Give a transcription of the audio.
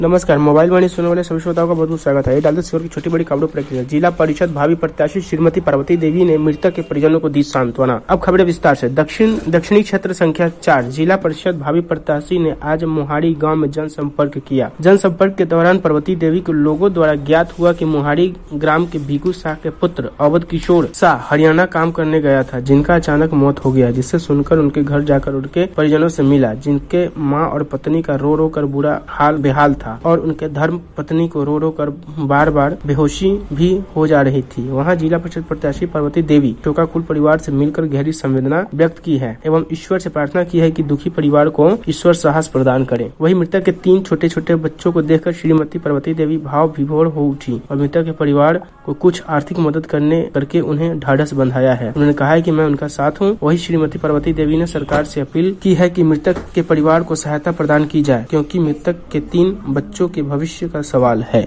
नमस्कार, मोबाइल वाणी सुनने वाले सभी श्रोताओं का बहुत बहुत स्वागत है। डालते की छोटी बड़ी खबरों पर जिला परिषद भावी प्रत्याशी श्रीमती पार्वती देवी ने मृतक के परिजनों को दी सांत्वना। अब खबरें विस्तार से। दक्षिणी क्षेत्र संख्या 4 जिला परिषद भावी प्रत्याशी ने आज मोहाड़ी गांव में जनसंपर्क किया। जनसंपर्क के दौरान पार्वती देवी को लोगों द्वारा ज्ञात हुआ कि मोहाड़ी ग्राम के भीखू शाह के पुत्र अवध किशोर शाह हरियाणा काम करने गया था, जिनका अचानक मौत हो गया, जिससे सुनकर उनके घर जाकर उनके परिजनों से मिला, जिनके माँ और पत्नी का रो रो कर बुरा हाल बेहाल था और उनके धर्म पत्नी को रो रो कर बार बार बेहोशी भी हो जा रही थी। वहां जिला परिषद प्रत्याशी पार्वती देवी शोकाकुल परिवार से मिलकर गहरी संवेदना व्यक्त की है एवं ईश्वर से प्रार्थना की है कि दुखी परिवार को ईश्वर साहस प्रदान करे। वहीं मृतक के 3 छोटे छोटे बच्चों को देखकर श्रीमती पार्वती देवी भाव विभोर हो उठी और मृतक के परिवार को कुछ आर्थिक मदद करके उन्हें ढाढ़स बंधाया है। उन्होंने कहा है कि मैं उनका साथ हूँ। वही श्रीमती पार्वती देवी ने सरकार से अपील की है कि मृतक के परिवार को सहायता प्रदान की जाए, क्योंकि मृतक के 3 बच्चों के भविष्य का सवाल है।